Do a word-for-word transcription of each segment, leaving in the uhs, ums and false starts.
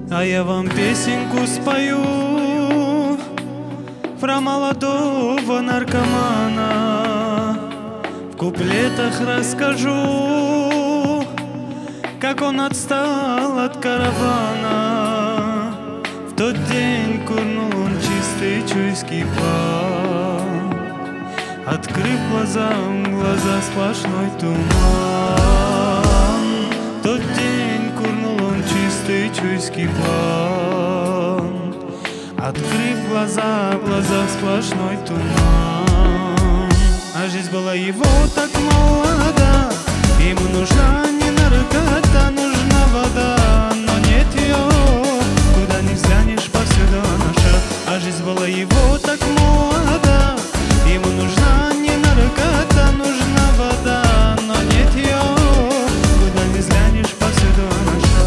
А я вам песенку спою про молодого наркомана. В куплетах расскажу, как он отстал от каравана. В тот день курнул он чистый чуйский план. Открыв глаза, глаза сплошной туман. В тот день курнул он чистый чуйский план. Открыв глаза, в глазах сплошной туман. А жизнь была его так молода, ему нужна не наркота, нужна вода, но нет ее, куда ни взглянешь, повсюду наша. А жизнь была его так молода, ему нужна не наркота, нужна вода, но нет ее, куда ни взглянешь, повсюду наша.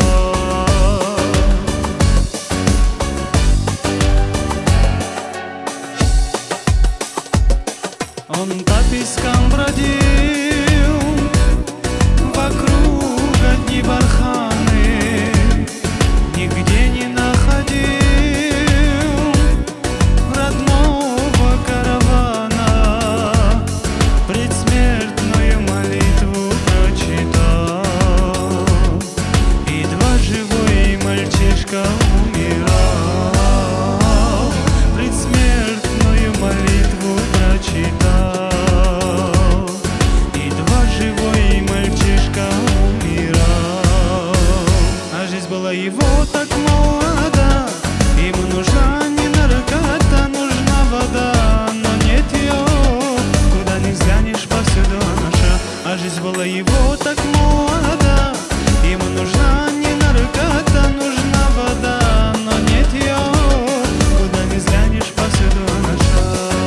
Он по пескам бродил, вокруг одни барханы, нигде не находил родного каравана. Предсмертную молитву прочитал, едва живой мальчишка умирал. Предсмертную молитву прочитал, была его так молода, ему нужна не наркота, нужна вода, но нет ее, куда ни взглянешь, повсюду наша. А жизнь была его так молода, ему нужна не наркота, нужна вода, но нет ее, куда ни взглянешь, повсюду наша.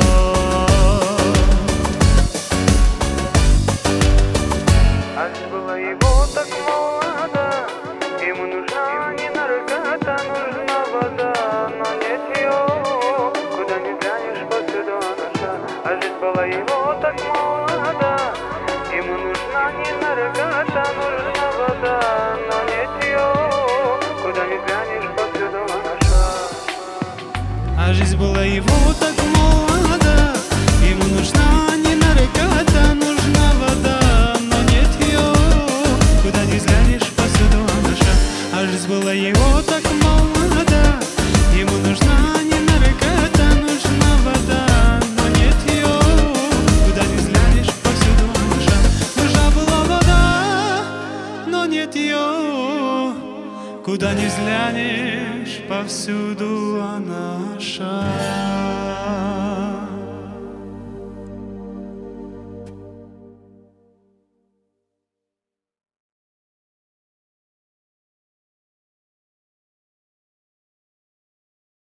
А жизнь была его так молода, ему нужна не наркота, нужна вода, но нет ее, куда ни глянешь, повсюду наша. А жизнь была его так молода, ему нужна не наркота, нужна вода, но нет ее, куда ни глянешь, повсюду наша. А жизнь была его так молода, ему нужна не наркота, нужна вода, но нет ее, куда ни взглянешь, повсюду наша. А жизнь была его так молода, ему нужна не наркота, нужна вода, но нет ее, куда ни взглянешь, повсюду наша. Нужна была вода, но нет ее, куда ни взглянешь, повсюду наша.